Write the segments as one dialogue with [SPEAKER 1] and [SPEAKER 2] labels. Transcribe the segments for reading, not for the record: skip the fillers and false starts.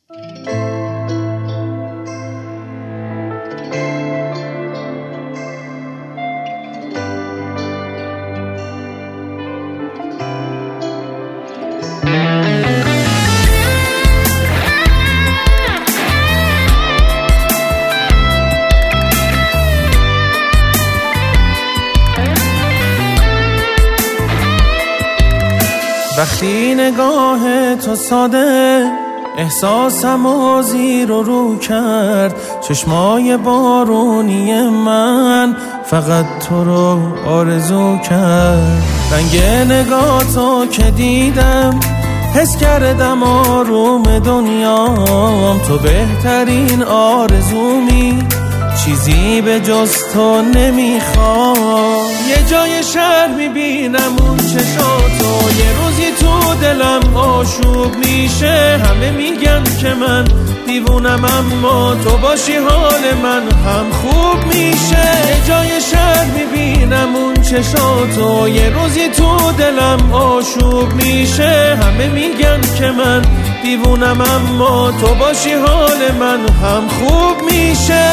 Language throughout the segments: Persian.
[SPEAKER 1] وقتی نگاه تو ساده احساسم و زیر و رو کرد، چشمای بارونی من فقط تو رو آرزو کرد. رنگ نگاه تو که دیدم حس کردم آروم دنیام، تو بهترین آرزومی، چیزی به جز تو نمیخوام. یه جای شهر میبینم اون چشاتو، یه روزی تو دلم آشوب میشه. همه میگن که من دیوونم اما تو باشی حال من هم خوب میشه. یه جای شهر میبینم اون چشاتو، یه روزی تو دلم آشوب میشه. همه میگن که من دیوونم اما تو باشی حال من هم خوب میشه.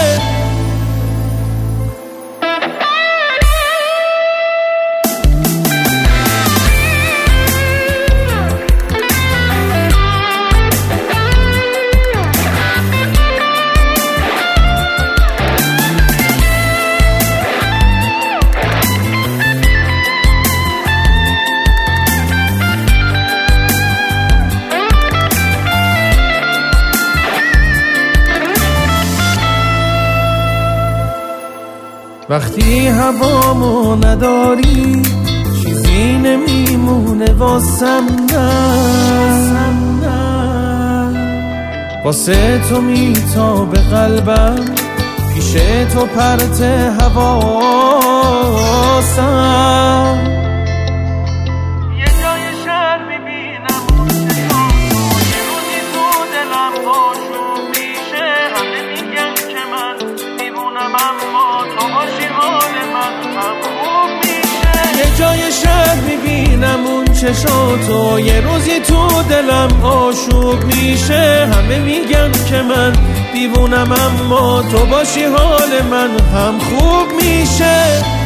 [SPEAKER 1] وقتی هوامو نداری چیزی نمیمونه واسم، نه واسه تو میتابه قلبم، پیش تو پرت حواسم. یه جای شهر میبینم اون چشاتو، یه روزی تو دلم آشوب میشه. همه میگن که من دیوونم اما تو باشی حال من هم خوب میشه. یه جای شهر میبینم اون چشاتو، یه روزی تو دلم آشوب میشه. همه میگن که من دیوونم اما تو باشی حال من هم خوب میشه.